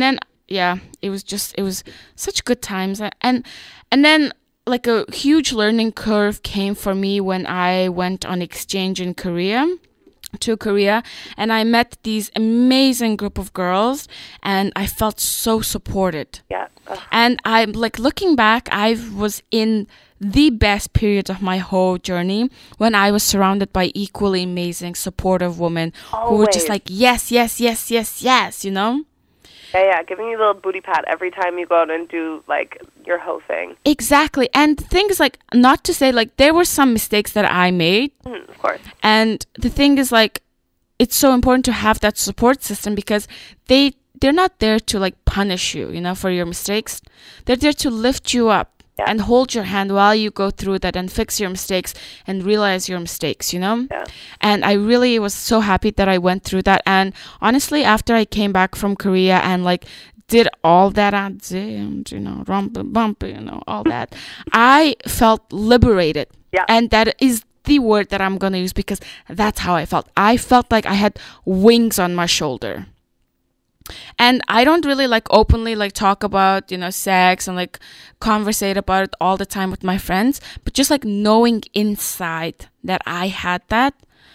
yeah, it was just, it was such good times. And, and then like a huge learning curve came for me when I went on exchange in Korea. to Korea, and I met these amazing group of girls, and I felt so supported. Yeah. Ugh. And I'm like, looking back, I was in the best period of my whole journey when I was surrounded by equally amazing, supportive women who were just Always. like, yes, yes, yes, yes, yes, you know? Yeah, yeah, giving you a little booty pat every time you go out and do, like, your whole thing. Exactly. And the thing is, like, not to say, like, there were some mistakes that I made. Mm, of course. And the thing is, like, it's so important to have that support system because they, they're not there to, like, punish you, you know, for your mistakes. They're there to lift you up. Yeah. And hold your hand while you go through that and fix your mistakes and realize your mistakes, you know? Yeah. And I really was so happy that I went through that. And honestly, after I came back from Korea and like did all that I did, you know, rumpy bumpy, you know, all that, I felt liberated. Yeah. And that is the word that I'm going to use because that's how I felt. I felt like I had wings on my shoulder. And I don't really like openly like talk about, you know, sex and like conversate about it all the time with my friends. But just like knowing inside that I had that,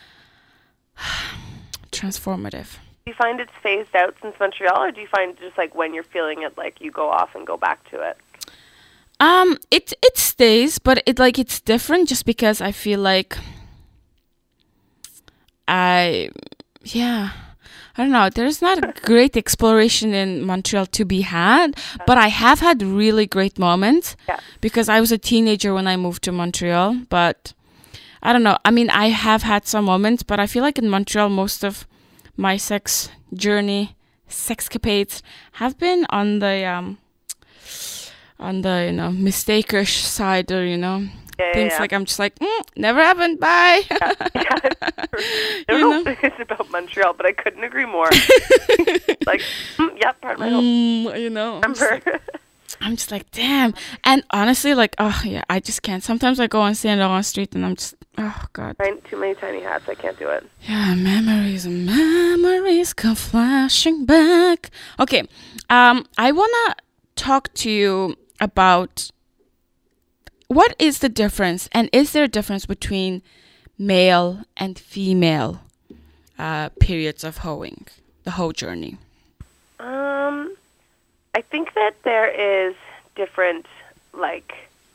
transformative. Do you find it's phased out since Montreal, or do you find just like when you're feeling it, like you go off and go back to it? Um, it it stays, but it like it's different just because I feel like I, yeah. I don't know, there's not a great exploration in Montreal to be had, but I have had really great moments Yeah. because I was a teenager when I moved to Montreal, but I don't know. I mean, I have had some moments, but I feel like in Montreal, most of my sex journey, sexcapades have been on the, um, on the, you know, mistakeish side or, you know, Yeah, yeah, things yeah. like I'm just like, mm, never happened, bye. Yeah, yeah, it's true. I don't You know know? if it's about Montreal, but I couldn't agree more. Like, mm, yep, part of my whole Mm, you know, I'm just number. like, I'm just like, damn. And honestly, like, oh, yeah, I just can't. Sometimes I go and stand on the street and I'm just, oh, God. Tiny- Too many tiny hats. I can't do it. Yeah, memories, memories come flashing back. Okay, um, I want to talk to you about what is the difference, and is there a difference between male and female uh, periods of hoeing, the hoe journey? Um, I think that there is different, like,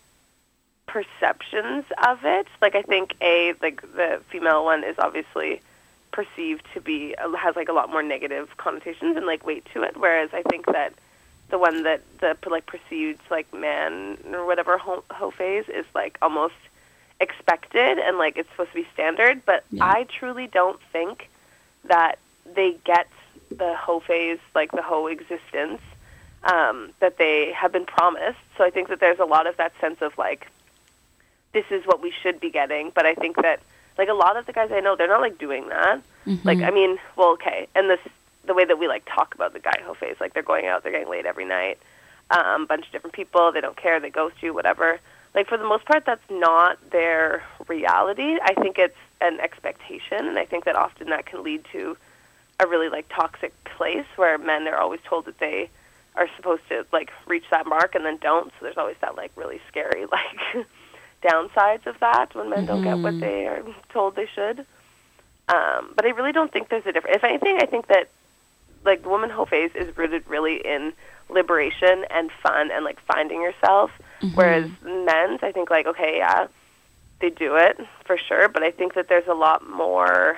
perceptions of it. Like, I think, A, like, the female one is obviously perceived to be, has, like, a lot more negative connotations and, like, weight to it, whereas I think that the one that, the, like, perceived, like, man or whatever hoe, hoe phase is, like, almost expected and, like, it's supposed to be standard, but Yeah. I truly don't think that they get the hoe phase, like, the hoe existence, um, that they have been promised. So I think that there's a lot of that sense of, like, this is what we should be getting, but I think that, like, a lot of the guys I know, they're not, like, doing that. Mm-hmm. Like, I mean, well, okay, and this, the way that we, like, talk about the guy hoe phase, like, they're going out, they're getting laid every night, um, bunch of different people, they don't care, they ghost you, whatever. Like, for the most part, that's not their reality. I think it's an expectation, and I think that often that can lead to a really, like, toxic place where men are always told that they are supposed to, like, reach that mark and then don't, so there's always that, like, really scary, like, downsides of that when men don't get what they are told they should. Um, but I really don't think there's a difference. If anything, I think that, like, the woman hoe phase is rooted really in liberation and fun and, like, finding yourself, whereas men's, I think, like, okay, yeah, they do it for sure, but I think that there's a lot more,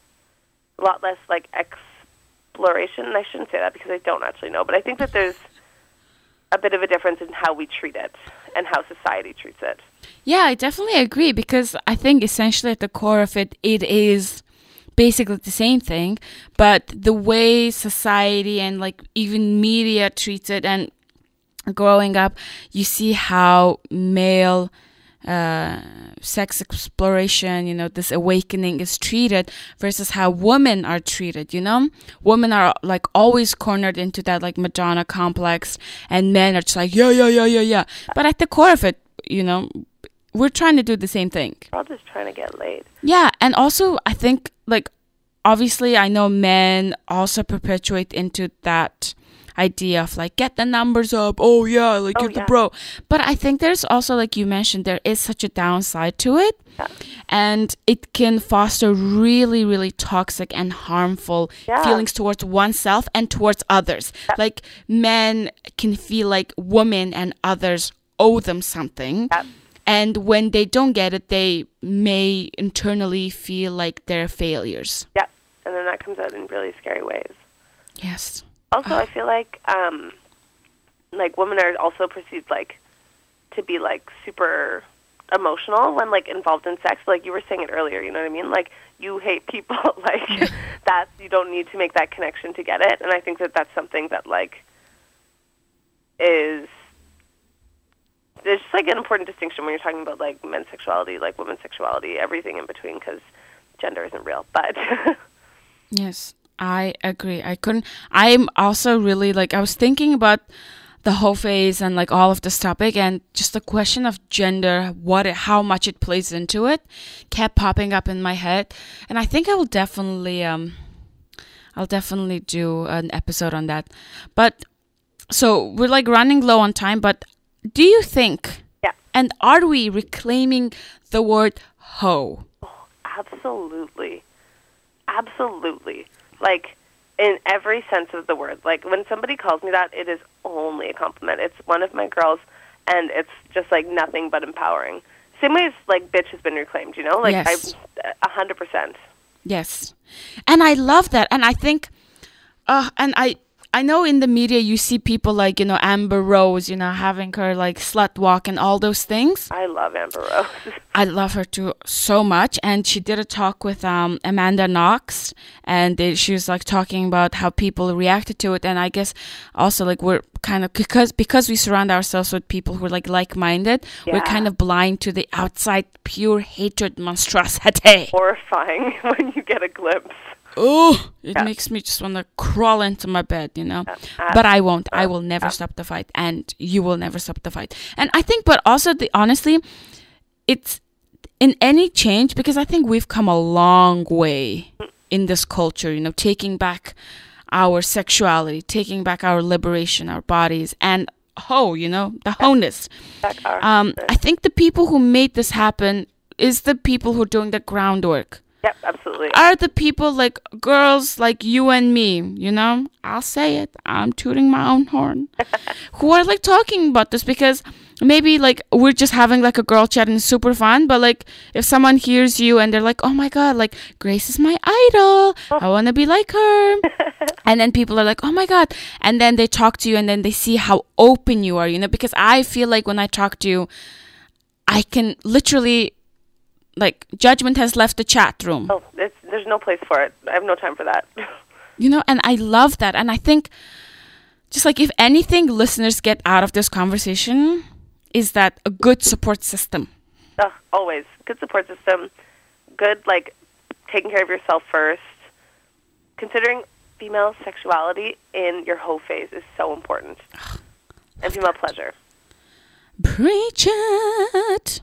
a lot less, like, exploration, and I shouldn't say that because I don't actually know, but I think that there's a bit of a difference in how we treat it and how society treats it. Yeah, I definitely agree because I think essentially at the core of it, it is basically the same thing, but the way society and like even media treats it, and growing up, you see how male uh, sex exploration, you know, this awakening is treated versus how women are treated, you know? Women are like always cornered into that like Madonna complex, and men are just like, yeah, yeah, yeah, yeah, yeah. But at the core of it, you know, we're trying to do the same thing. We're all just trying to get laid. Yeah, and also I think like obviously I know men also perpetuate into that idea of like, get the numbers up. Oh yeah, like Oh, you're the yeah. bro. But I think there's also, like you mentioned, there is such a downside to it. Yeah. And it can foster really, really toxic and harmful Yeah. feelings towards oneself and towards others. Like men can feel like women and others owe them something. Yeah. And when they don't get it, they may internally feel like they're failures. Yeah. And then that comes out in really scary ways. Yes. Also, I feel like um, like women are also perceived like to be like super emotional when like involved in sex. Like you were saying it earlier, you know what I mean? Like you hate people, like that you don't need to make that connection to get it. And I think that that's something that like is there's just like an important distinction when you're talking about like men's sexuality, like women's sexuality, everything in between, because gender isn't real. But Yes, I agree. I couldn't. I'm also really like, I was thinking about the whole phase and like all of this topic, and just the question of gender, what, it, how much it plays into it, kept popping up in my head. And I think I will definitely, um, I'll definitely do an episode on that. But so we're like running low on time, but do you think, yeah, and are we reclaiming the word hoe? absolutely. Absolutely. Like, in every sense of the word. Like, when somebody calls me that, it is only a compliment. It's one of my girls, and it's just, like, nothing but empowering. Same way as, like, bitch has been reclaimed, you know? Like, Yes. I, a hundred percent. Yes. And I love that. And I think, uh, and I, I know in the media you see people like, you know, Amber Rose, you know, having her like slut walk and all those things. I love Amber Rose. I love her too so much. And she did a talk with um, Amanda Knox, and they, she was like talking about how people reacted to it. And I guess also like we're kind of, because because we surround ourselves with people who are like like-minded, we're Yeah. kind of blind to the outside pure hatred monstrosity. Horrifying when you get a glimpse. Oh, it Yeah. makes me just want to crawl into my bed, you know. Uh, But I won't. I will never stop the fight, and you will never stop the fight. And I think, but also, the honestly, it's in any change, because I think we've come a long way in this culture, you know, taking back our sexuality, taking back our liberation, our bodies, and ho, you know, the wholeness. Back our- Um, I think the people who made this happen is the people who are doing the groundwork. Yep, absolutely. Are the people like girls like you and me, you know, I'll say it, I'm tooting my own horn, who are like talking about this, because maybe like we're just having like a girl chat and it's super fun, but like if someone hears you and they're like, oh my god, like Grace is my idol, I want to be like her. And then people are like, oh my god, and then they talk to you and then they see how open you are, you know, because I feel like when I talk to you, I can literally, like, judgment has left the chat room. Oh, it's, there's no place for it. I have no time for that. You know, and I love that. And I think, just like if anything listeners get out of this conversation, is that a good support system. Uh, always. Good support system. Good, like, taking care of yourself first. Considering female sexuality in your hoe phase is so important. And female pleasure. Preach it.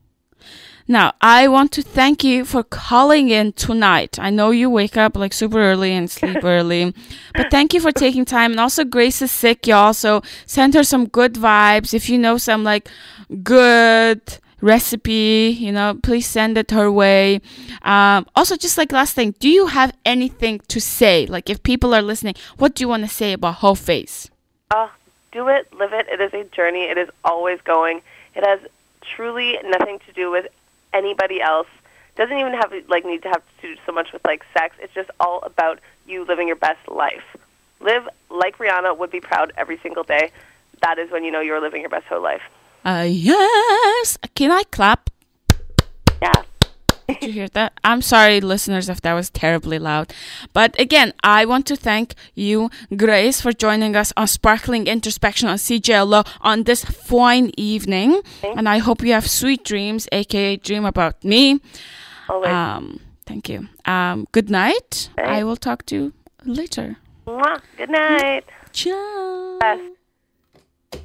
Now, I want to thank you for calling in tonight. I know you wake up like super early and sleep early, but thank you for taking time. And also, Grace is sick, y'all, so send her some good vibes. If you know some like good recipe, you know, please send it her way. Um, also, just like last thing, do you have anything to say? Like, if people are listening, what do you want to say about hoe phase? Uh, do it, live it. It is a journey. It is always going. It has truly nothing to do with anybody else. Doesn't even have like need to have to do so much with like sex. It's just all about you living your best life. Live like Rihanna would be proud every single day. That is when you know you're living your best whole life. Uh, yes. Can I clap? Yeah. Did you hear that? I'm sorry, listeners, if that was terribly loud. But again, I want to thank you, Grace, for joining us on Sparkling Introspection on C J L O on this fine evening. Thanks. And I hope you have sweet dreams, aka dream about me. Always. Um, thank you. Um, good night. Thanks. I will talk to you later. Mwah. Good night. Ciao. Best.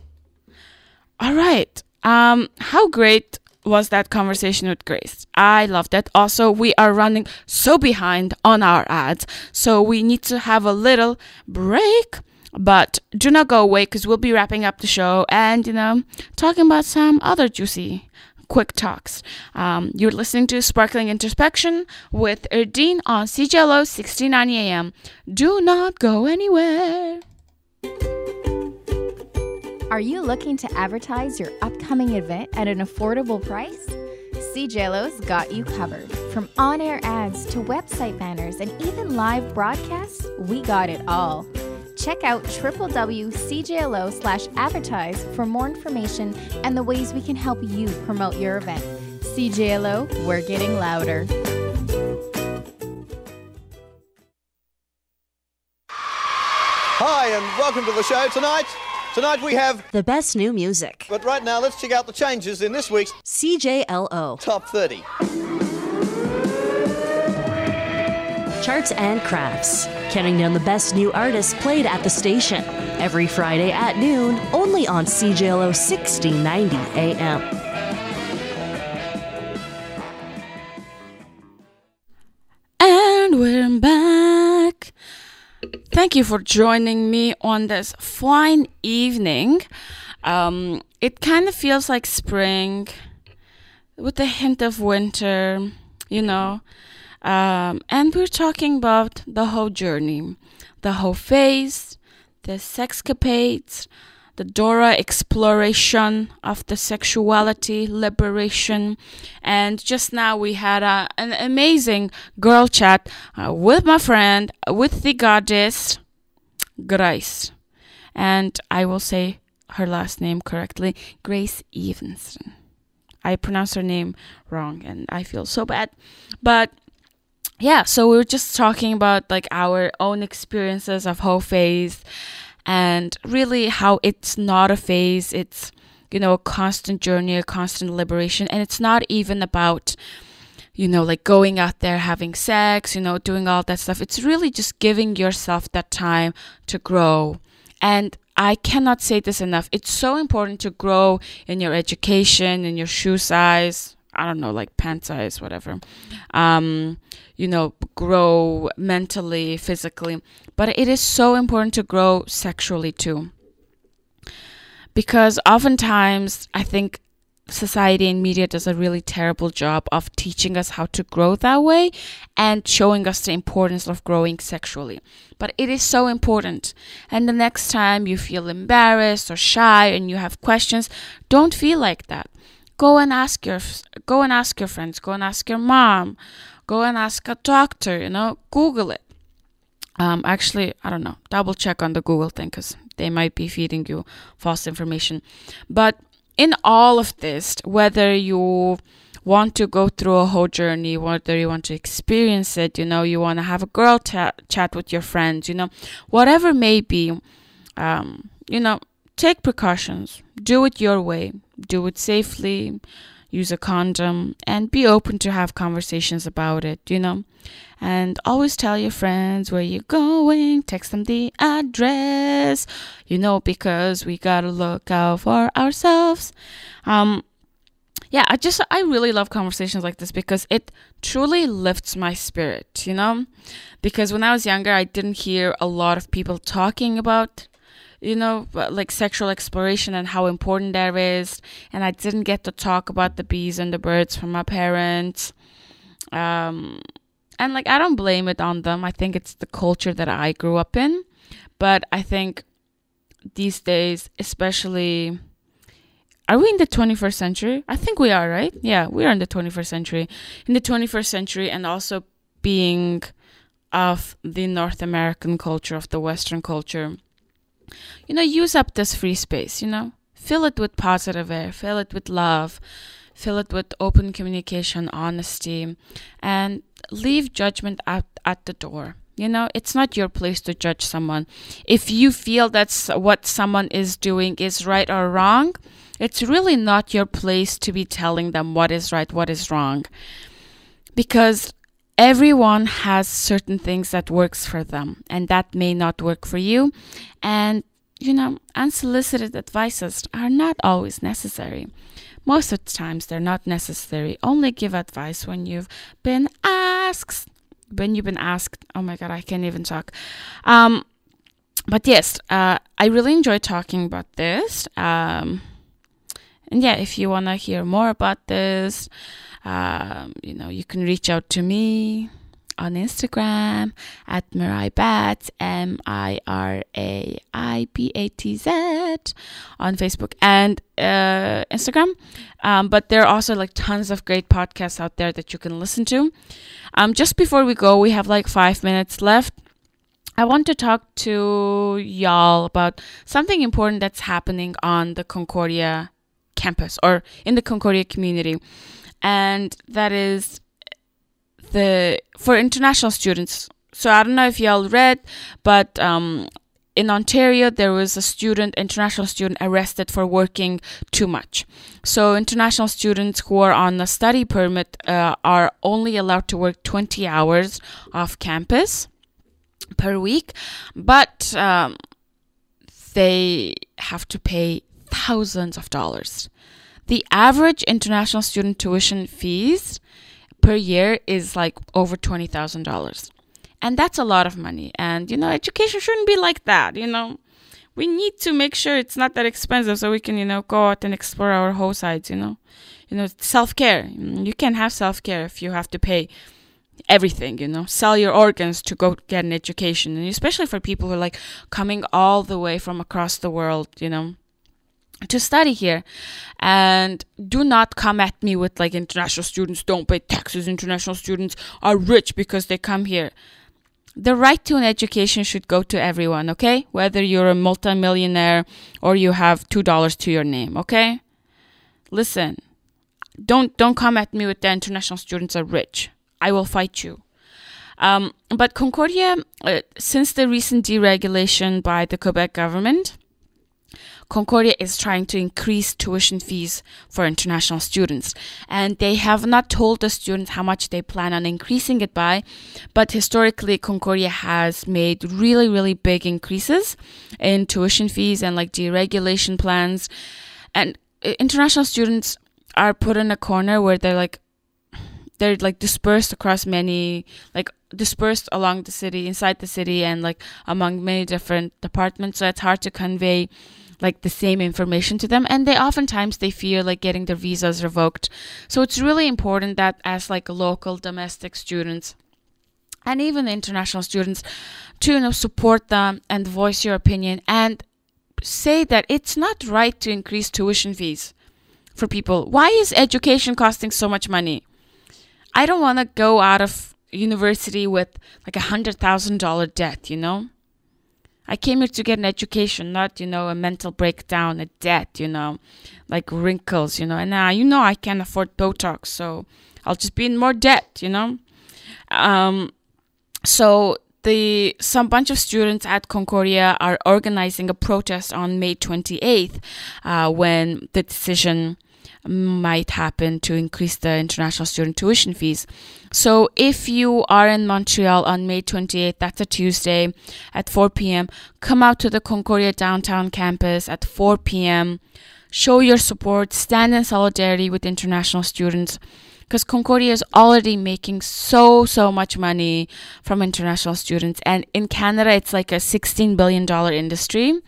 All right. Um, how great was that conversation with Grace? I loved it. Also, we are running so behind on our ads, so we need to have a little break. But do not go away, because we'll be wrapping up the show and, you know, talking about some other juicy quick talks. Um, you're listening to Sparkling Introspection with Erdine on C J L O sixteen ninety A M. Do not go anywhere. Are you looking to advertise your upcoming event at an affordable price? C J L O's got you covered. From on-air ads to website banners and even live broadcasts, we got it all. Check out www.cjlo slash advertise for more information and the ways we can help you promote your event. C J L O, we're getting louder. Hi, and welcome to the show tonight. Tonight we have the best new music. But right now, let's check out the changes in this week's C J L O Top thirty. Charts and crafts, counting down the best new artists played at the station. Every Friday at noon, only on C J L O sixteen ninety A M. And we're back. Thank you for joining me on this fine evening. Um, it kind of feels like spring with a hint of winter, you know. Um, and we're talking about the whole journey, the whole phase, the sexcapades, the Dora exploration of the sexuality, liberation. And just now we had a, an amazing girl chat uh, with my friend, with the goddess, Grace. And I will say her last name correctly, Grace Evanston. I pronounced her name wrong and I feel so bad. But yeah, so we were just talking about like our own experiences of whole phase and really how it's not a phase. It's, you know, a constant journey, a constant liberation. And it's not even about, you know, like going out there, having sex, you know, doing all that stuff. It's really just giving yourself that time to grow. And I cannot say this enough. It's so important to grow in your education, in your shoe size, I don't know, like pant size, whatever. Um, you know, grow mentally, physically. But it is so important to grow sexually too. Because oftentimes, I think society and media does a really terrible job of teaching us how to grow that way and showing us the importance of growing sexually. But it is so important. And the next time you feel embarrassed or shy and you have questions, don't feel like that. Go and ask your go and ask your friends, go and ask your mom, go and ask a doctor, you know, Google it. Um, actually, I don't know, double check on the Google thing because they might be feeding you false information. But in all of this, whether you want to go through a whole journey, whether you want to experience it, you know, you want to have a girl ta- chat with your friends, you know, whatever may be, um, you know, take precautions. Do it your way. Do it safely. Use a condom and be open to have conversations about it, you know. And always tell your friends where you're going. Text them the address, you know, because we gotta look out for ourselves. Um, yeah, I just, I really love conversations like this because it truly lifts my spirit, you know. Because when I was younger, I didn't hear a lot of people talking about, you know, like sexual exploration and how important that is. And I didn't get to talk about the bees and the birds from my parents. Um, and like, I don't blame it on them. I think it's the culture that I grew up in. But I think these days, especially, are we in the twenty-first century? I think we are, right? Yeah, we are in the twenty-first century. In the twenty-first century, and also being of the North American culture, of the Western culture, you know, use up this free space, you know, fill it with positive air, fill it with love, fill it with open communication, honesty, and leave judgment at, at the door. You know, it's not your place to judge someone. If you feel that's what someone is doing is right or wrong, it's really not your place to be telling them what is right, what is wrong. Because everyone has certain things that works for them, and that may not work for you. And, you know, unsolicited advices are not always necessary. Most of the times they're not necessary. Only give advice when you've been asked. When you've been asked. Oh my God, I can't even talk. Um, but yes, uh, I really enjoyed talking about this. Um, and yeah, if you want to hear more about this, um, you know, you can reach out to me on Instagram at Mirai Batz, M I R A I B A T Z, on Facebook and uh, Instagram. Um, but there are also like tons of great podcasts out there that you can listen to. Um, just before we go, we have like five minutes left. I want to talk to y'all about something important that's happening on the Concordia campus or in the Concordia community. And that is the for international students. So I don't know if y'all read, but um, in Ontario, there was a student, international student, arrested for working too much. So international students who are on a study permit uh, are only allowed to work twenty hours off campus per week, but um, they have to pay thousands of dollars. The average international student tuition fees per year is like over twenty thousand dollars. And that's a lot of money. And, you know, education shouldn't be like that, you know. We need to make sure it's not that expensive so we can, you know, go out and explore our whole sides, you know. You know, self-care. You can have self-care if you have to pay everything, you know. Sell your organs to go get an education. And especially for people who are, like, coming all the way from across the world, you know, to study here. And do not come at me with like international students don't pay taxes, international students are rich because they come here. The right to an education should go to everyone, okay? Whether you're a multimillionaire or you have two dollars to your name, okay? Listen, don't don't come at me with the international students are rich. I will fight you. Um, but Concordia, uh, since the recent deregulation by the Quebec government, Concordia is trying to increase tuition fees for international students. And they have not told the students how much they plan on increasing it by. But historically, Concordia has made really, really big increases in tuition fees and like deregulation plans. And international students are put in a corner where they're like, they're like dispersed across many, like dispersed along the city, inside the city, and like among many different departments. So it's hard to convey like the same information to them, and they oftentimes they fear like getting their visas revoked. So it's really important that as like local domestic students and even international students to, you know, support them and voice your opinion and say that it's not right to increase tuition fees for people. Why is education costing so much money? I don't want to go out of university with like a hundred thousand dollar debt, you know. I came here to get an education, not, you know, a mental breakdown, a debt, you know, like wrinkles, you know. And now, uh, you know, I can't afford Botox, so I'll just be in more debt, you know. Um, so the some bunch of students at Concordia are organizing a protest on May twenty-eighth uh, when the decision might happen to increase the international student tuition fees. So if you are in Montreal on May twenty-eighth, that's a Tuesday at four p.m., come out to the Concordia downtown campus at four p.m., show your support, stand in solidarity with international students, because Concordia is already making so, so much money from international students. And in Canada, it's like a sixteen billion dollars industry.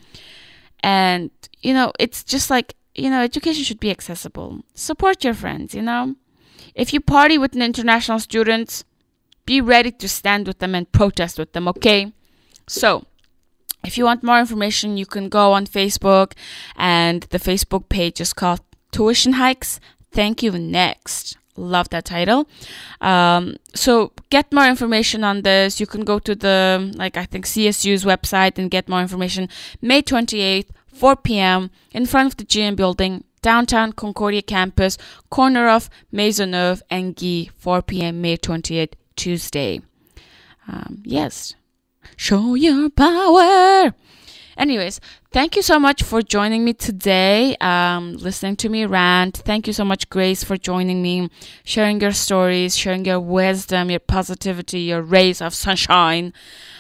And, you know, it's just like, you know, education should be accessible. Support your friends, you know. If you party with an international students, be ready to stand with them and protest with them, okay? So, if you want more information, you can go on Facebook, and the Facebook page is called Tuition Hikes. Thank you, next. Love that title. Um, so get more information on this. You can go to the, like, I think C S U's website and get more information. May twenty-eighth, four p.m. in front of the G M building, downtown Concordia campus, corner of Maisonneuve and Guy, four p.m. May twenty-eighth, Tuesday. Um, yes. Show your power. Anyways, thank you so much for joining me today, um, listening to me rant. Thank you so much, Grace, for joining me, sharing your stories, sharing your wisdom, your positivity, your rays of sunshine.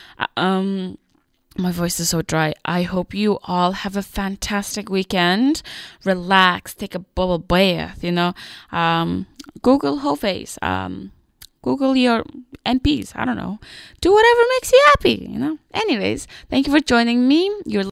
Um, my voice is so dry. I hope you all have a fantastic weekend. Relax, take a bubble bath, you know. Um, Google whole face. Um, Google your M Ps. I don't know. Do whatever makes you happy, you know. Anyways, thank you for joining me. You're